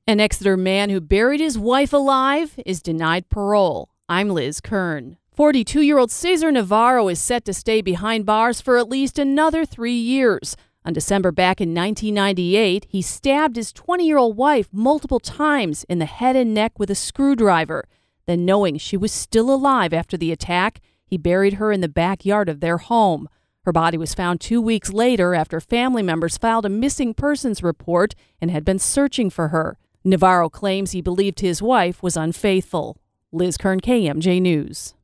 An Exeter man who buried his wife alive is denied parole. I'm Liz Kern. 42-year-old Cesar Navarro is set to stay behind bars for at least another 3 years. On December back in 1998, he stabbed his 20-year-old wife multiple times in the head and neck with a screwdriver. Then, knowing she was still alive after the attack, he buried her in the backyard of their home. Her body was found 2 weeks later after family members filed a missing persons report and had been searching for her. Navarro claims he believed his wife was unfaithful. Liz Kern, KMJ News.